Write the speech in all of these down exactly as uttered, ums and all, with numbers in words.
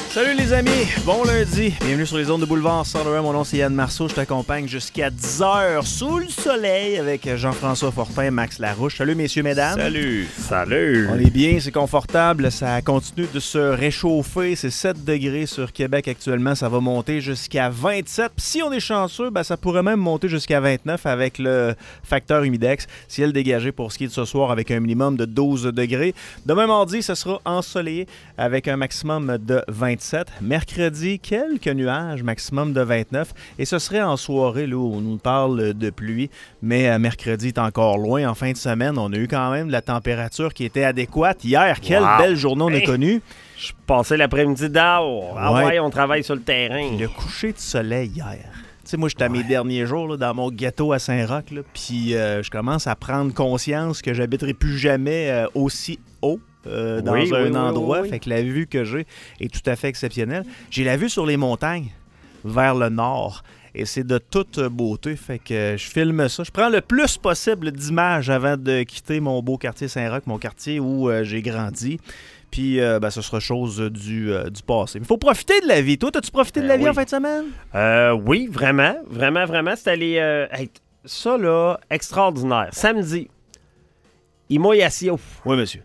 Salut les amis, bon lundi, bienvenue sur les ondes de Boulevard Sandra. Mon nom c'est Yann Marceau, je t'accompagne jusqu'à dix heures sous le soleil avec Jean-François Fortin et Max Larouche. Salut messieurs, mesdames. Salut. Salut. On est bien, c'est confortable, ça continue de se réchauffer, c'est sept degrés sur Québec actuellement, ça va monter jusqu'à vingt-sept. Puis si on est chanceux, ben ça pourrait même monter jusqu'à vingt-neuf avec le facteur humidex. Ciel dégagé pour ce qui est de ce soir avec un minimum de douze degrés. Demain mardi, ce sera ensoleillé avec un maximum de vingt-sept. Mercredi, quelques nuages, maximum de vingt-neuf. Et ce serait en soirée, là, où on nous parle de pluie. Mais euh, mercredi est encore loin. En fin de semaine, on a eu quand même de la température qui était adéquate. Hier, quelle wow. belle journée on a hey. connue. Je passais l'après-midi dehors. Ah ouais. ouais, on travaille sur le terrain. Le coucher de soleil hier. Tu sais, moi, j'étais à mes ouais. derniers jours là, dans mon ghetto à Saint-Roch. Puis euh, je commence à prendre conscience que j'habiterai plus jamais euh, aussi haut. Euh, dans oui, un oui, endroit, oui, oui. Fait que la vue que j'ai est tout à fait exceptionnelle. J'ai la vue sur les montagnes vers le nord et c'est de toute beauté, fait que je filme ça. Je prends le plus possible d'images avant de quitter mon beau quartier Saint-Roch, mon quartier où euh, j'ai grandi. Puis euh, ben, ce sera chose du, euh, du passé. Mais il faut profiter de la vie. Toi, as-tu profité de la euh, vie oui. en fin de semaine? Euh, oui, vraiment, vraiment, vraiment. C'est allé... Euh, hey, ça, là, extraordinaire. Samedi, Imo-Yassio. Oui, monsieur.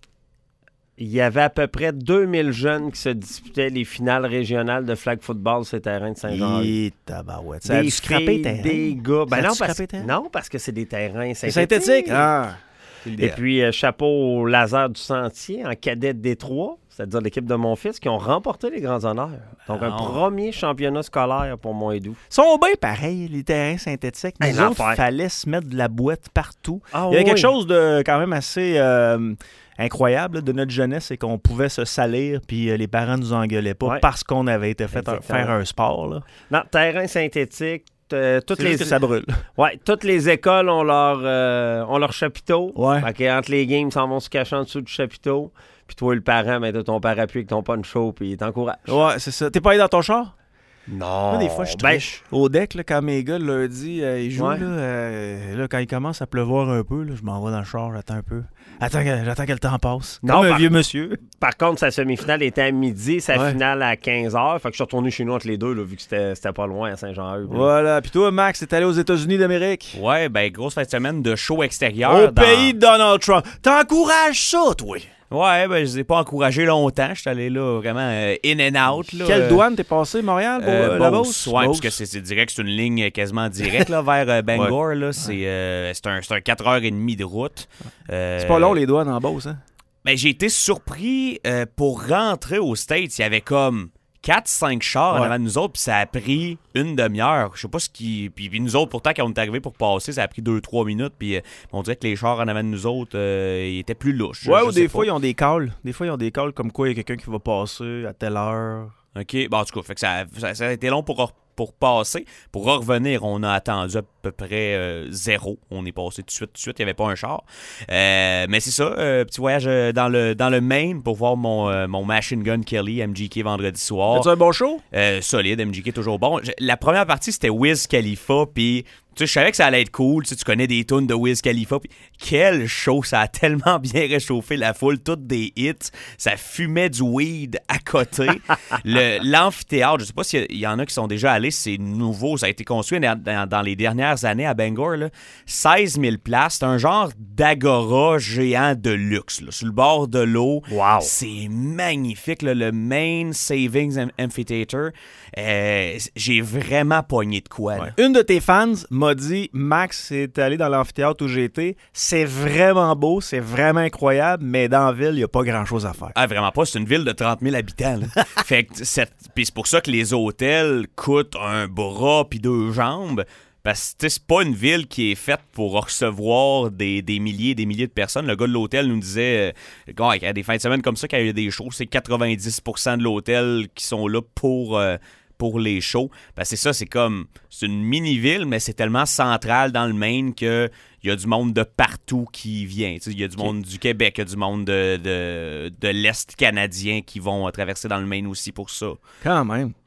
Il y avait à peu près deux mille jeunes qui se disputaient les finales régionales de flag football sur les terrains de Saint-Jean. Et tabarouette. Ça a dû scraper les terrains. Des gars. Ben non, parce, terrain? non, parce que c'est des terrains synthétiques. Synthétiques? Ah. Et puis, euh, chapeau au laser du Sentier en cadet de Détroit, c'est-à-dire l'équipe de mon fils, qui ont remporté les grands honneurs. Donc, ah, un on... premier championnat scolaire pour Montréal. Ils sont bien pareils, les terrains synthétiques. Nous hey, autres, il fallait se mettre de la boîte partout. Ah, il y avait oui. quelque chose de quand même assez... Euh, incroyable là, de notre jeunesse, c'est qu'on pouvait se salir puis euh, les parents nous engueulaient pas ouais. parce qu'on avait été fait un, faire un sport. Là. Non, terrain synthétique, euh, toutes c'est les que ça brûle. Ouais, toutes les écoles ont leur euh, ont leur chapiteau. Ouais. Fait que entre les games, ils s'en vont se cacher en dessous du chapiteau. Puis toi, le parent, ben, t'as ton parapluie avec ton punch-out puis il t'encourage. Ouais, c'est ça. T'es pas allé dans ton char? Non. Moi, des fois, je triche. Ben, au deck, là, quand mes gars, le lundi, euh, ils jouent, ouais. là, euh, là, quand il commence à pleuvoir un peu, là, je m'en vais dans le char, j'attends un peu. Attends, j'attends que le temps passe. Non, Comme un par, vieux monsieur. Par contre, sa semi-finale était à midi, sa ouais. finale à quinze heures. Fait que je suis retourné chez nous entre les deux, là, vu que c'était, c'était pas loin à Saint-Jean-Eudes. Voilà. Puis toi, Max, t'es allé aux États-Unis d'Amérique? Ouais, ben, grosse fin de semaine de show extérieur. Au dans... pays de Donald Trump. T'encourages ça, toi? Ouais, ben, je les ai pas encouragés longtemps. Je suis allé là vraiment euh, in and out. Là, Quelle euh, douane t'es passé, Montréal, pour euh, la Beauce? Beauce? Ouais, parce que c'est, c'est direct, c'est une ligne quasiment directe là, vers euh, Bangor. Ouais. Là, c'est, euh, c'est, un, c'est un quatre heures trente de route. Euh, c'est pas long, les douanes en Beauce, hein? Ben, j'ai été surpris euh, pour rentrer aux States. Il y avait comme quatre cinq chars ouais. en avant de nous autres, puis ça a pris une demi-heure. Je sais pas ce qui... Puis, puis nous autres, pourtant, quand on est arrivés pour passer, ça a pris deux trois minutes, puis euh, on dirait que les chars en avant de nous autres, euh, ils étaient plus louches. Ouais, je, ou je des pas. fois, ils ont des calls. Des fois, ils ont des calls comme quoi il y a quelqu'un qui va passer à telle heure. OK. Bon, en tout cas, fait que ça, ça, ça a été long pour... pour passer. Pour revenir, on a attendu à peu près euh, zéro. On est passé tout de suite, tout de suite. Il n'y avait pas un char. Euh, mais c'est ça, euh, petit voyage dans le, dans le Maine pour voir mon, euh, mon Machine Gun Kelly, M G K, vendredi soir. As-tu un bon show? Euh, solide, M G K, toujours bon. La première partie, c'était Wiz Khalifa, puis... Tu sais, je savais que ça allait être cool. Tu sais, tu connais des tunes de Wiz Khalifa. Pis quel show! Ça a tellement bien réchauffé la foule. Toutes des hits. Ça fumait du weed à côté. Le, l'amphithéâtre, je sais pas s'il y en a qui sont déjà allés. C'est nouveau. Ça a été construit dans, dans, dans les dernières années à Bangor. Là. seize mille places. C'est un genre d'agora géant de luxe. Là, sur le bord de l'eau. Wow. C'est magnifique. Là, le Main Savings Amphitheater. Euh, j'ai vraiment pogné de quoi. Là. Ouais. Une de tes fans m'a dit, Max est allé dans l'amphithéâtre où j'ai été, c'est vraiment beau, c'est vraiment incroyable, mais dans la ville, il n'y a pas grand-chose à faire. Ah, vraiment pas, c'est une ville de trente mille habitants. Là. Fait que c'est, puis c'est pour ça que les hôtels coûtent un bras puis deux jambes, parce que c'est pas une ville qui est faite pour recevoir des, des milliers et des milliers de personnes. Le gars de l'hôtel nous disait, euh, il y a des fins de semaine comme ça, quand il y a des shows, c'est quatre-vingt-dix pour cent de l'hôtel qui sont là pour... Euh, pour les shows. Ben c'est ça, c'est comme... C'est une mini-ville, mais c'est tellement central dans le Maine qu'il y a du monde de partout qui vient. Il y a du okay. monde du Québec, il y a du monde de, de, de l'Est canadien qui vont traverser dans le Maine aussi pour ça. Quand même.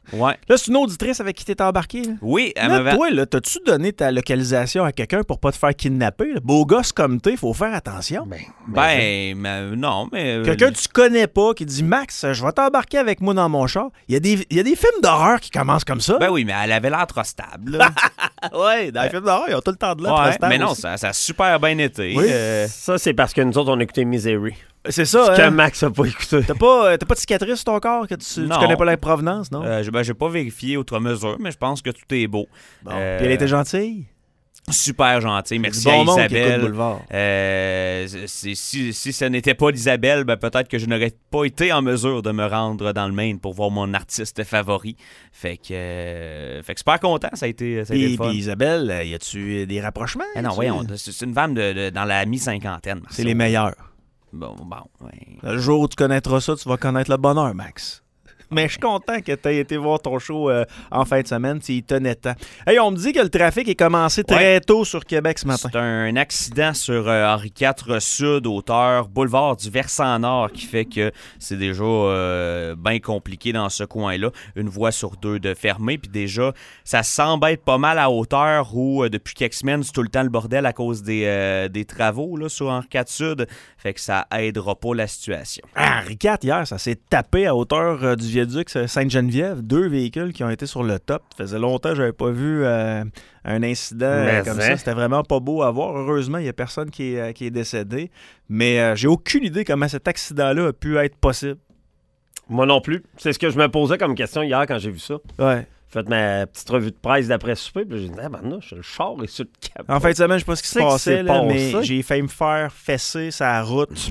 Ouais. Là, c'est une auditrice avec qui t'es embarqué. Là. Oui, elle Là, m'avait... toi, là, t'as-tu donné ta localisation à quelqu'un pour pas te faire kidnapper? Là? Beau gosse comme t'es, faut faire attention. Ben, Ben, mais non, mais... Quelqu'un que tu connais pas qui dit « Max, je vais t'embarquer avec moi dans mon char. » Il y a des, il y a des films d'horreur qui commencent comme ça. Ben oui, mais elle avait l'air trop stable. Là. ouais, dans les films d'horreur, ils ont tout le temps de là. Ouais, mais non, ça, ça a super bien été. Oui. Euh, Ça, c'est parce que nous autres, on a écouté Misery. C'est ça, Ce hein? que Max a pas écouté. T'as pas, t'as pas de cicatrice sur ton corps que tu, tu Non. connais pas la provenance, non? euh, je- ben, j'ai pas vérifié outre mesure, mais je pense que tout est beau. Bon. Euh, Puis elle était gentille? Super gentil. Merci Du bon à monde qui écoute Isabelle. Boulevard. Euh, c'est- si, si ce n'était pas d'Isabelle, ben peut-être que je n'aurais pas été en mesure de me rendre dans le Maine pour voir mon artiste favori. Fait que, euh, fait que super content, ça a été, ça a été Puis, le fun. puis Isabelle, euh, y a-tu des rapprochements? Ah non, tu- voyons, c'est c'est une femme de, de- dans la mi-cinquantaine. C'est les meilleurs. Bon, bon, ouais. Le jour où tu connaîtras ça, tu vas connaître le bonheur, Max. Mais je suis content que tu aies été voir ton show euh, en fin de semaine, s'il tenait tant. Hey, on me dit que le trafic est commencé très Ouais. tôt sur Québec ce matin. C'est un accident sur euh, Henri quatre Sud, hauteur boulevard du Versant Nord, qui fait que c'est déjà euh, bien compliqué dans ce coin-là. Une voie sur deux de fermée, puis déjà, ça semble être pas mal à hauteur où, euh, depuis quelques semaines, c'est tout le temps le bordel à cause des, euh, des travaux là, sur Henri quatre Sud. Fait que ça aidera pas la situation. Ah, Henri quatre, hier, ça s'est tapé à hauteur euh, du viaduc Sainte-Geneviève. Deux véhicules qui ont été sur le top. Ça faisait longtemps que j'avais pas vu euh, un incident euh, Mais comme hein. ça. C'était vraiment pas beau à voir. Heureusement, il n'y a personne qui est, euh, qui est décédé. Mais euh, j'ai aucune idée comment cet accident-là a pu être possible. Moi non plus. C'est ce que je me posais comme question hier quand j'ai vu ça. Ouais. J'ai fait ma petite revue de presse d'après souper, puis j'ai dit, ah ben non, le char est sur le cap. En fin de semaine, je sais pas ce qui se C'est que passait, c'est là, passé. mais j'ai failli me faire fesser sa route.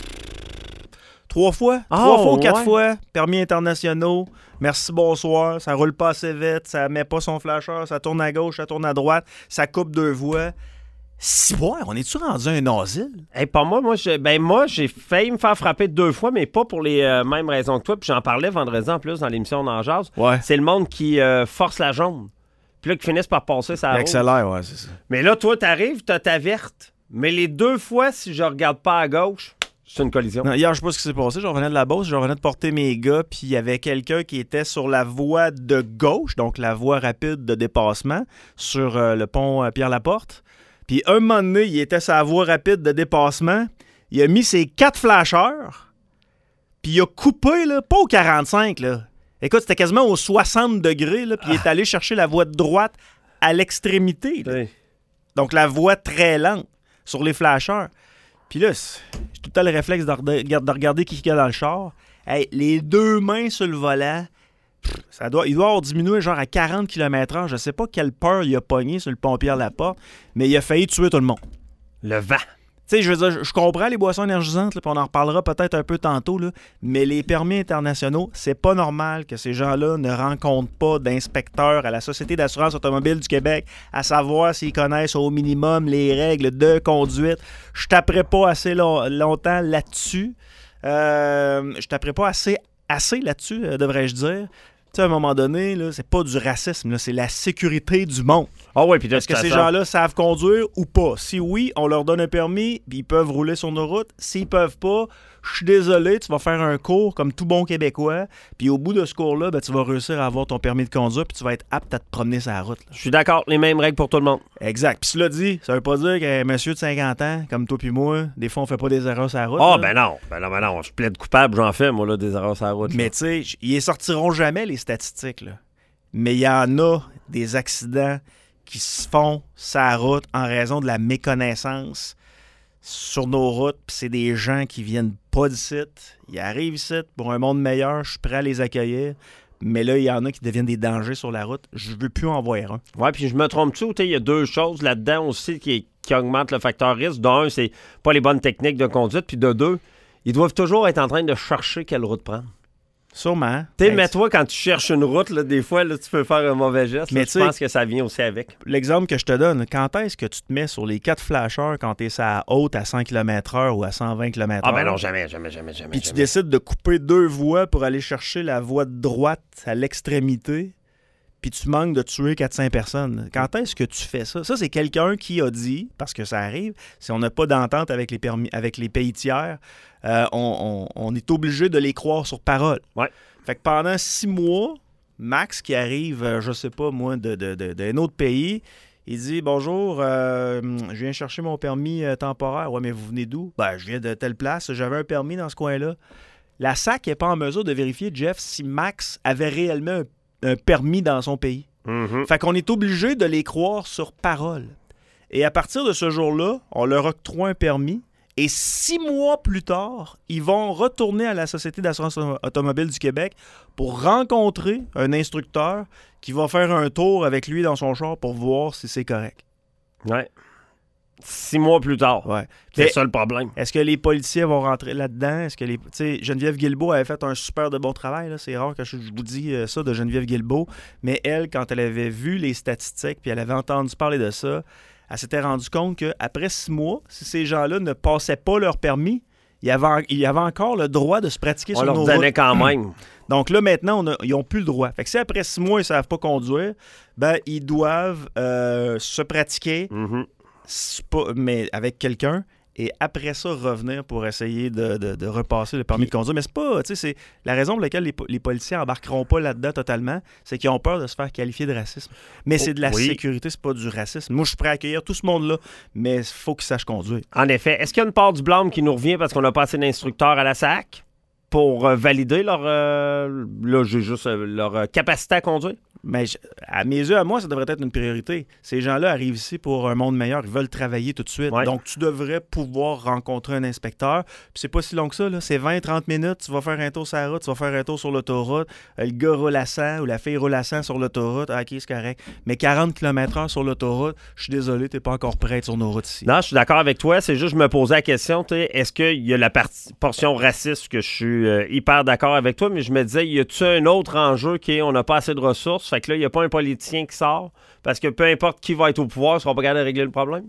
Trois fois? Ah, Trois fois ou quatre ouais. fois. Permis internationaux. Merci, bonsoir. Ça roule pas assez vite. Ça met pas son flasheur. Ça tourne à gauche, ça tourne à droite. Ça coupe deux voies. Si, ouais, on est-tu rendu un asile? Hey, pas moi, moi, je- ben moi, j'ai failli me faire frapper deux fois, mais pas pour les euh, mêmes raisons que toi. Puis j'en parlais vendredi en plus dans l'émission d'En Jazz. Ouais. C'est le monde qui euh, force la jaune. Puis là, qui finissent par passer sa route. Accélère, ouais, c'est ça. Mais là, toi, t'arrives, t'as ta verte. Mais les deux fois, si je regarde pas à gauche, c'est une collision. Non, hier, je sais pas ce qui s'est passé. Je revenais de la Beauce, je revenais de porter mes gars, puis il y avait quelqu'un qui était sur la voie de gauche, donc la voie rapide de dépassement, sur euh, le pont euh, Pierre-Laporte. Puis un moment donné, il était sur la voie rapide de dépassement. Il a mis ses quatre flasheurs, puis il a coupé, là, pas au quarante-cinq, là. Écoute, c'était quasiment au soixante degrés, là, puis il est allé chercher la voie de droite à l'extrémité, là. Oui. Donc la voie très lente sur les flasheurs. Puis là, c'est- j'ai tout le temps le réflexe de, rega- de regarder qui qu'il y a dans le char. Hey, les deux mains sur le volant, pff, ça doit, il doit avoir diminué genre à quarante kilomètres heure. Je sais pas quelle peur il a pogné sur le pont Pierre-Laporte, mais il a failli tuer tout le monde. Le vent. Tu sais, je veux dire, je- je comprends les boissons énergisantes, là, puis on en reparlera peut-être un peu tantôt, là, mais les permis internationaux, c'est pas normal que ces gens-là ne rencontrent pas d'inspecteurs à la Société d'assurance automobile du Québec, à savoir s'ils connaissent au minimum les règles de conduite. Je taperai pas assez long- longtemps là-dessus. Euh, je taperai pas assez, assez là-dessus, euh, devrais-je dire. Tu sais, à un moment donné, là, c'est pas du racisme, là, c'est la sécurité du monde. Ah oui, puis de Est-ce que toute ces façon- gens-là savent conduire ou pas? Si oui, on leur donne un permis, puis ils peuvent rouler sur nos routes. S'ils peuvent pas, je suis désolé, tu vas faire un cours comme tout bon Québécois, puis au bout de ce cours-là, ben, tu vas réussir à avoir ton permis de conduire, puis tu vas être apte à te promener sur la route. là. Je suis d'accord, les mêmes règles pour tout le monde. Exact. Puis cela dit, ça veut pas dire qu'un monsieur de cinquante ans, comme toi puis moi, des fois, on fait pas des erreurs sur la route. Ah, là. ben non, ben non, ben non, je plaide coupable, j'en fais, moi, là, des erreurs sur la route. Mais tu sais, j- ils sortiront jamais les statistiques, là. Mais il y en a des accidents qui se font sur la route en raison de la méconnaissance sur nos routes. Puis c'est des gens qui viennent pas d'ici. Ils arrivent ici pour un monde meilleur. Je suis prêt à les accueillir. Mais là, il y en a qui deviennent des dangers sur la route. Je veux plus en voir un. Ouais, puis je me trompe-tu ou tu sais, il y a deux choses là-dedans aussi qui, qui augmentent le facteur risque. D'un, c'est pas les bonnes techniques de conduite, puis de deux, ils doivent toujours être en train de chercher quelle route prendre. Sûrement. Tu sais, Hey, mais toi, quand tu cherches une route, là, des fois, là, tu peux faire un mauvais geste. Mais Mais tu je sais- pense que ça vient aussi avec. L'exemple que je te donne, quand est-ce que tu te mets sur les quatre flasheurs quand tu es à haute à cent kilomètres heure ou à cent vingt kilomètres heure? Ah ben non, jamais, jamais, jamais, jamais. Puis tu jamais. décides de couper deux voies pour aller chercher la voie de droite à l'extrémité, puis tu manques de tuer quatre cents personnes. Quand est-ce que tu fais ça? Ça, c'est quelqu'un qui a dit, parce que ça arrive, si on n'a pas d'entente avec les, permis, avec les pays tiers, euh, on, on- on est obligé de les croire sur parole. Ouais. Fait que pendant six mois, Max qui arrive, euh, je sais pas moi, de, de, de, d'un autre pays, il dit « Bonjour, euh, je viens chercher mon permis euh, temporaire. » « Ouais, mais vous venez d'où? »« Ben, je viens de telle place, j'avais un permis dans ce coin-là. » La S A C n'est pas en mesure de vérifier, Jeff, si Max avait réellement un, un permis dans son pays. Mm-hmm. Fait qu'on est obligé de les croire sur parole. Et à partir de ce jour-là, on leur octroie un permis. Et six mois plus tard, ils vont retourner à la Société d'assurance automobile du Québec pour rencontrer un instructeur qui va faire un tour avec lui dans son char pour voir si c'est correct. Ouais. Six mois plus tard. Ouais. C'est Mais ça le problème. est-ce que les policiers vont rentrer là-dedans? Est-ce que les, tu sais, Geneviève Guilbeault avait fait un super de bon travail. Là. C'est rare que je, je vous dis euh, ça de Geneviève Guilbeault. Mais elle, quand elle avait vu les statistiques puis elle avait entendu parler de ça, elle s'était rendue compte qu'après six mois, si ces gens-là ne passaient pas leur permis, il y avait, il y avait encore le droit de se pratiquer On sur leur nos donnait routes. quand même. Donc là, maintenant, on a, ils n'ont plus le droit. Fait que si après six mois, ils ne savent pas conduire, ben ils doivent euh, se pratiquer, Mm-hmm. pas, mais avec quelqu'un, et après ça, revenir pour essayer de, de, de repasser le permis de conduire. Mais c'est pas, tu sais, c'est la raison pour laquelle les, les policiers embarqueront pas là-dedans totalement, c'est qu'ils ont peur de se faire qualifier de racisme. Mais Oh, c'est de la oui. sécurité, c'est pas du racisme. Moi, je suis prêt à accueillir tout ce monde-là, mais il faut qu'ils sachent conduire. En effet. Est-ce qu'il y a une part du blâme qui nous revient parce qu'on n'a pas assez d'instructeurs à la S A C pour euh, valider leur, euh, là, j'ai juste, euh, leur euh, capacité à conduire? Mais je- à mes yeux, à moi, ça devrait être une priorité. Ces gens-là arrivent ici pour un monde meilleur. Ils veulent travailler tout de suite. Ouais. Donc, tu devrais pouvoir rencontrer un inspecteur. Puis c'est pas si long que ça. Là. C'est vingt à trente minutes. Tu vas faire un tour sur la route. Tu vas faire un tour sur l'autoroute. Euh, le gars roule à cent ou la fille roule à cent sur l'autoroute. Ah, OK, c'est correct. Mais quarante kilomètres heure sur l'autoroute, je suis désolé, t'es pas encore prêt sur nos routes ici. Non, je suis d'accord avec toi. C'est juste, je me posais la question, tu sais, est-ce qu'il y a la partie, portion raciste que je suis euh, hyper d'accord avec toi, mais je me disais, y a-tu un autre enjeu qui est on n'a pas assez de ressources? Fait que là, il n'y a pas un politicien qui sort parce que peu importe qui va être au pouvoir, ils ne seront pas capables de régler le problème?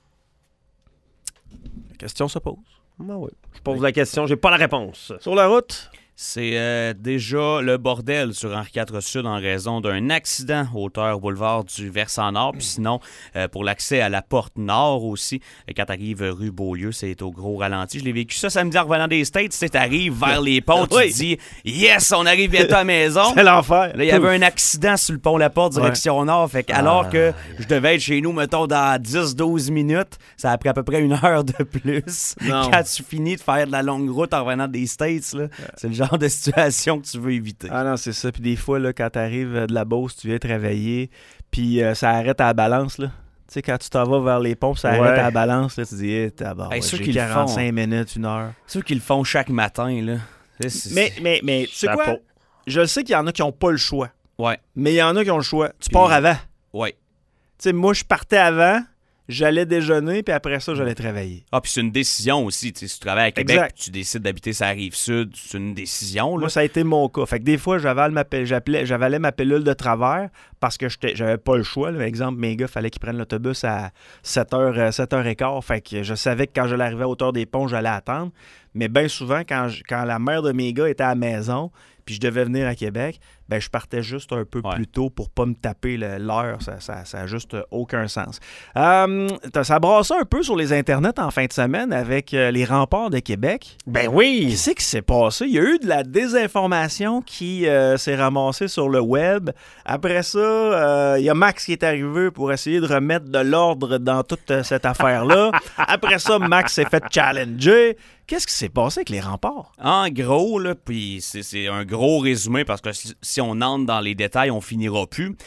La question se pose. Ben oui. Je pose la question, j'ai pas la réponse. Sur la route, C'est euh, déjà le bordel sur Henri quatre Sud en raison d'un accident hauteur boulevard du versant nord. Puis sinon, euh, pour l'accès à la porte nord aussi, euh, quand t'arrives rue Beaulieu, c'est au gros ralenti. Je l'ai vécu ça samedi en revenant des States. Tu sais, t'arrives vers les ponts, tu Oui. te dis « Yes, on arrive bientôt à la maison! » c'est l'enfer. Là, il y avait un accident sur le pont La Porte, direction nord. Fait que, alors que je devais être chez nous, mettons, dans dix à douze minutes, ça a pris à peu près une heure de plus. Non. Quand tu finis de faire de la longue route en revenant des States, là, c'est le genre de situation que tu veux éviter. Ah non, c'est ça. Puis des fois, là, quand tu arrives de la Beauce, tu viens travailler, puis euh, ça arrête à la balance, là. Tu sais, quand tu t'en vas vers les pompes, ça Ouais. arrête à la balance, là, tu dis, hey, tabarnak, Hey, ceux j'ai qui le quarante-cinq font. minutes, une heure. Ceux qui le font chaque matin, là. C'est- c'est- Mais, mais, mais, tu sais quoi? Chapeau. Je le sais qu'il y en a qui n'ont pas le choix, Ouais, mais il y en a qui ont le choix. Tu Puis- pars avant. ouais. Tu sais, moi, je partais avant, j'allais déjeuner, puis après ça, j'allais travailler. Ah, puis c'est une décision aussi. Tu sais, si tu travailles à Québec Exact. puis tu décides d'habiter sur la Rive-Sud, c'est une décision, là. Moi, ça a été mon cas. Fait que des fois, j'avale ma, pe- j'appelais- j'avalais ma pilule de travers parce que j'étais- j'avais pas le choix. Là. Par exemple, mes gars, fallait qu'ils prennent l'autobus à sept heures, sept heures quinze. Fait que je savais que quand j'allais arriver à hauteur des ponts, j'allais attendre. Mais bien souvent, quand, je- quand la mère de mes gars était à la maison, puis je devais venir à Québec, ben je partais juste un peu Ouais. plus tôt pour pas me taper le- l'heure. Ça n'a ça, ça a juste aucun sens. Euh, t'as- ça brassait un peu sur les internets en fin de semaine avec euh, les remparts de Québec. Ben oui! Qu'est-ce qui s'est passé? Il y a eu de la désinformation qui euh, s'est ramassée sur le web. Après ça, euh, il y a Max qui est arrivé pour essayer de remettre de l'ordre dans toute euh, cette affaire-là. Après ça, Max s'est fait challenger. Qu'est-ce qui s'est passé avec les remparts? En gros, là, puis c'est, c'est un gros résumé parce que si, si on entre dans les détails, on finira plus.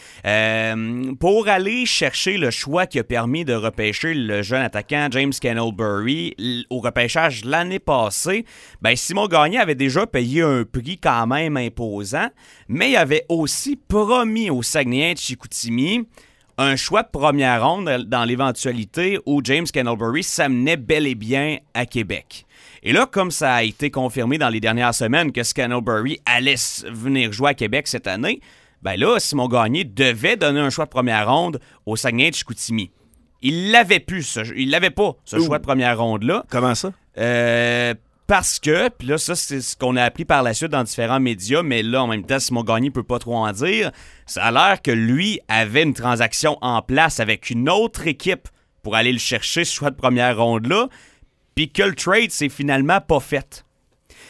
Euh, pour aller chercher le choix qui a permis de repêcher le jeune attaquant James Cannelbury l- au repêchage l'année passée, ben Simon Gagné avait déjà payé un prix quand même imposant, mais il avait aussi promis au Saguenayens de Chicoutimi un choix de première ronde dans l'éventualité où James Cannelbury s'amenait bel et bien à Québec. Et là, comme ça a été confirmé dans les dernières semaines que Cannelbury allait s- venir jouer à Québec cette année, ben là, Simon Gagné devait donner un choix de première ronde au Saguenay de Chicoutimi. Il l'avait plus, ce, il l'avait pas, ce Ouh. choix de première ronde-là. Comment ça? Euh, parce que, puis là, ça, c'est ce qu'on a appris par la suite dans différents médias, mais là, en même temps, Simon Gagné peut pas trop en dire. Ça a l'air que lui avait une transaction en place avec une autre équipe pour aller le chercher, ce choix de première ronde-là, puis que le trade s'est finalement pas fait.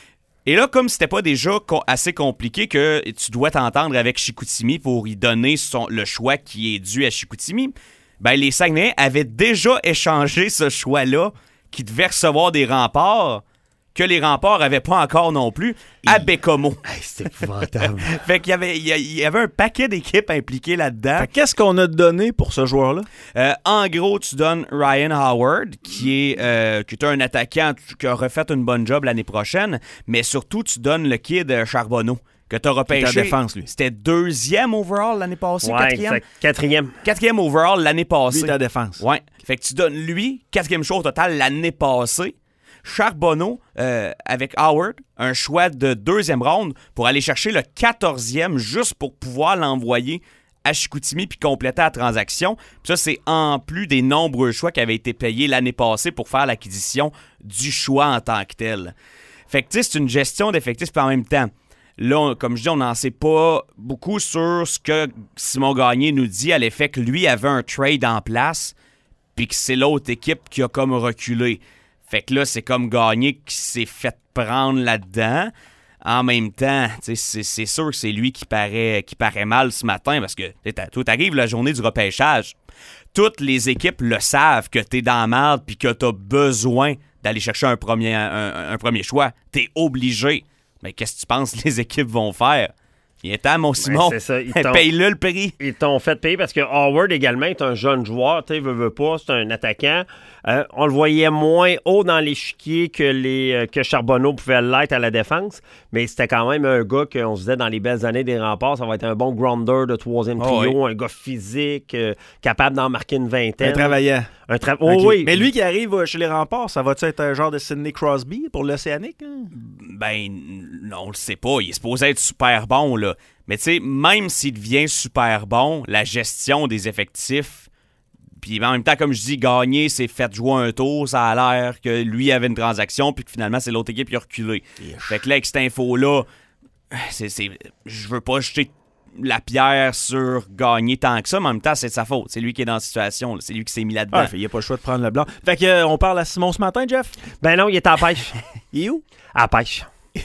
Et là, comme c'était pas déjà co- assez compliqué que tu dois t'entendre avec Chicoutimi pour y donner son, le choix qui est dû à Chicoutimi, ben les Saguenayens avaient déjà échangé ce choix-là qui devait recevoir des remparts que les remparts n'avaient pas encore non plus à Bécomo. Hey, c'est épouvantable. Fait qu'il y avait, il y avait un paquet d'équipes impliquées là-dedans. Fait qu'est-ce qu'on a donné pour ce joueur-là? Euh, en gros, tu donnes Ryan Howard, qui est, euh, qui est un attaquant qui a refait une bonne job l'année prochaine, mais surtout, tu donnes le kid Charbonneau, que tu as repêché. Qui est en défense, lui. C'était deuxième overall l'année passée, Ouais, quatrième? c'est quatrième. Quatrième overall l'année passée. Lui, il est en défense. Ouais. Fait que tu donnes lui, quatrième choix au total l'année passée. Charbonneau, euh, avec Howard, un choix de deuxième ronde pour aller chercher le quatorzième juste pour pouvoir l'envoyer à Chicoutimi puis compléter la transaction. Puis ça, c'est en plus des nombreux choix qui avaient été payés l'année passée pour faire l'acquisition du choix en tant que tel. Fait que tu sais, c'est une gestion d'effectifs puis en même temps. Là, on, comme je dis, on n'en sait pas beaucoup sur ce que Simon Gagné nous dit à l'effet que lui avait un trade en place puis que c'est l'autre équipe qui a comme reculé. Fait que là, c'est comme Gagné qui s'est fait prendre là-dedans. En même temps, c'est, c'est sûr que c'est lui qui paraît, qui paraît mal ce matin parce que toi, t'arrives la journée du repêchage. Toutes les équipes le savent que t'es dans la merde puis que t'as besoin d'aller chercher un premier, un, un premier choix. T'es obligé. Mais qu'est-ce que tu penses que les équipes vont faire? Il est temps, mon Simon. Ben, c'est ça. Ils paye-le le prix. Ils t'ont fait payer parce que Howard également est un jeune joueur. Tu sais, veut, veut pas, c'est un attaquant. Euh, on le voyait moins haut dans l'échiquier que, les, euh, que Charbonneau pouvait l'être à la défense. Mais c'était quand même un gars qu'on se disait dans les belles années des remparts, ça va être un bon grounder de troisième trio, oh, oui. un gars physique, euh, capable d'en marquer une vingtaine. Un travaillant. Un tra- oh, Okay. oui. Mais lui qui arrive chez les remparts, ça va-tu être un genre de Sidney Crosby pour l'Océanique? Hein? Ben, non, on le sait pas. Il est supposé être super bon, là. Mais tu sais, même s'il devient super bon, la gestion des effectifs, puis en même temps, comme je dis, Gagné s'est fait jouer un tour, ça a l'air que lui avait une transaction, puis que finalement, c'est l'autre équipe qui a reculé. Yes. Fait que là, avec cette info-là, c'est, c'est, je veux pas jeter la pierre sur Gagné tant que ça, mais en même temps, c'est de sa faute. C'est lui qui est dans la situation, là. C'est lui qui s'est mis là-dedans. Ah, il a pas le choix de prendre le blanc. Fait que euh, on parle à Simon ce matin, Jeff? Ben non, il est à la pêche. Il est où? À la pêche.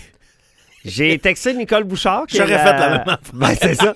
J'ai texté Nicole Bouchard. J'aurais la... fait la même affaire. Ben, c'est ça.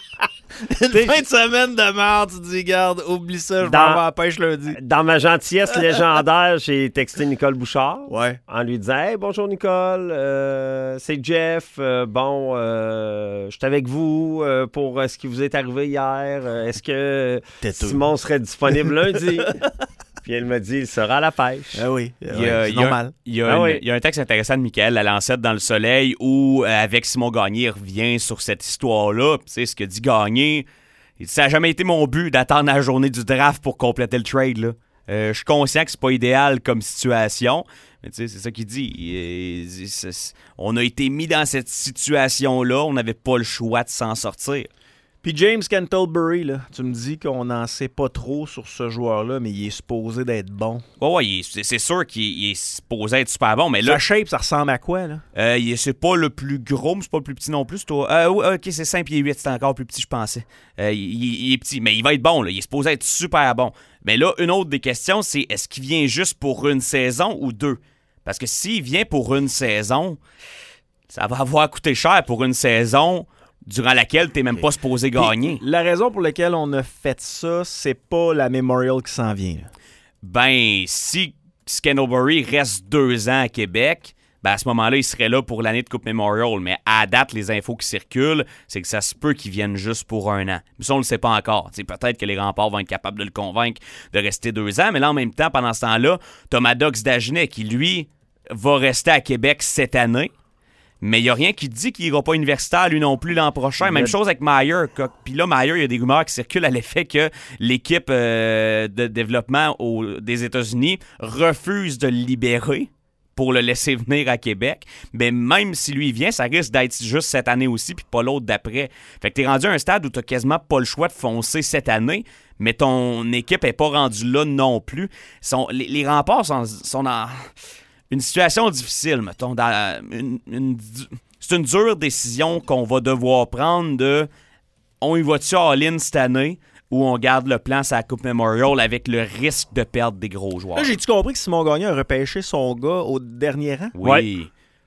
Une fin de semaine de merde, tu dis, garde, oublie ça, je Dans- m'en vais à la pêche lundi. Dans ma gentillesse légendaire, j'ai texté Nicole Bouchard Ouais. en lui disant « Hey, bonjour Nicole, euh, c'est Jeff. Euh, bon, euh, je suis avec vous euh, pour euh, ce qui vous est arrivé hier. Euh, Est-ce que Têteux. Simon serait disponible lundi? » Puis elle m'a dit « Il sera à la pêche. Ah oui, Il y a, ouais, c'est il y a- normal. il y a Ah une- oui. il y a un texte intéressant de Michael à Lancette dans le Soleil où, euh, avec Simon Gagné, il revient sur cette histoire-là. Puis, tu sais, ce que dit Gagné, il dit, ça n'a jamais été mon but d'attendre la journée du draft pour compléter le trade, là. Euh, je suis conscient que c'est pas idéal comme situation, mais tu sais, c'est ça qu'il dit. Il- il- c'est- on a été mis dans cette situation-là, on n'avait pas le choix de s'en sortir. Puis James Cantlebury, là, tu me dis qu'on n'en sait pas trop sur ce joueur-là, mais il est supposé d'être bon. Ouais, ouais, il est- c'est, c'est sûr qu'il il est supposé être super bon, mais là, Sa shape, ça ressemble à quoi, là? Euh, il- c'est pas le plus gros, mais c'est pas le plus petit non plus. C'est toi. Euh, oui, ok, c'est cinq pieds huit, c'est encore plus petit, je pensais. Euh, il, il- il est petit, mais il va être bon, là. Il est supposé être super bon. Mais là, une autre des questions, c'est est-ce qu'il vient juste pour une saison ou deux? Parce que s'il vient pour une saison, ça va avoir coûté cher pour une saison durant laquelle t'es même pas supposé gagner. Puis, la raison pour laquelle on a fait ça, c'est pas la Memorial qui s'en vient, là. Ben, si Scantlebury reste deux ans à Québec, ben à ce moment-là, il serait là pour l'année de Coupe Memorial. Mais à date, les infos qui circulent, c'est que ça se peut qu'il vienne juste pour un an. Mais ça, on le sait pas encore. T'sais, peut-être que les remparts vont être capables de le convaincre de rester deux ans. Mais là, en même temps, pendant ce temps-là, t'as Maddox Dagenet qui, lui, va rester à Québec cette année. Mais il n'y a rien qui dit qu'il n'ira pas universitaire, lui non plus, l'an prochain. Même chose avec Meyer. Puis là, Meyer, il y a des rumeurs qui circulent à l'effet que l'équipe euh, de développement au- des États-Unis refuse de le libérer pour le laisser venir à Québec. Mais même si lui vient, ça risque d'être juste cette année aussi, puis pas l'autre d'après. Fait que t'es rendu à un stade où t'as quasiment pas le choix de foncer cette année, mais ton équipe est pas rendue là non plus. Sont, les, les remparts sont, sont dans une situation difficile, mettons. Dans une, une- c'est une dure décision qu'on va devoir prendre de on y va-tu all-in cette année ou on garde le plan sur la Coupe Memorial avec le risque de perdre des gros joueurs. Là, j'ai-tu compris que Simon Gagné a repêché son gars au dernier rang? Oui. Ouais.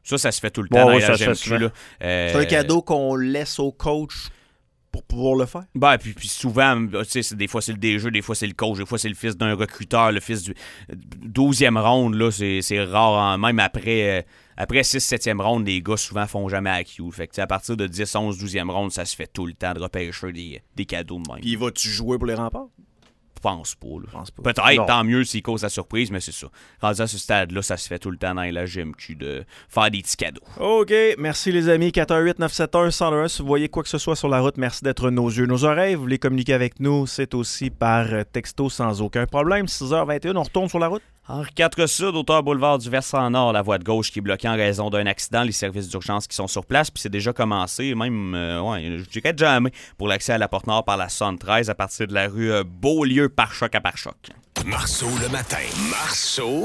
Ça, ça se fait tout le temps Bon, dans oui, la ça se G M fait Q. souvent. Là. Euh, C'est un cadeau qu'on laisse au coach pour pouvoir le faire. Ben, puis, puis souvent, tu sais, c'est- des fois c'est le D G, des fois c'est le coach, des fois c'est le fils d'un recruteur, le fils du douzième ronde, là, c'est, c'est rare, hein. Même après, euh, après six septième ronde, les gars souvent font jamais à Q. Fait que, tu sais, à partir de dix onze douzième ronde, ça se fait tout le temps de repêcher des, des cadeaux de même. Puis vas-tu jouer pour les remparts? Je pense pas, là. Je pense pas. Peut-être, Non. tant mieux s'il cause la surprise, mais c'est ça. Rendu à ce stade-là, ça se fait tout le temps dans la G M Q de faire des petits cadeaux. OK, merci les amis. quatre un huit neuf sept un un zéro un. Si vous voyez quoi que ce soit sur la route, merci d'être nos yeux, nos oreilles. Vous voulez communiquer avec nous, c'est aussi par texto sans aucun problème. six heures vingt et un, on retourne sur la route. Henri quatre Sud, hauteur boulevard du Versant Nord, la voie de gauche qui est bloquée en raison d'un accident, les services d'urgence qui sont sur place, puis c'est déjà commencé, même, euh, ouais, je dirais jamais, pour l'accès à la Porte Nord par la soixante-treize à partir de la rue euh, Beaulieu par choc à par choc. Marceau le matin. Marceau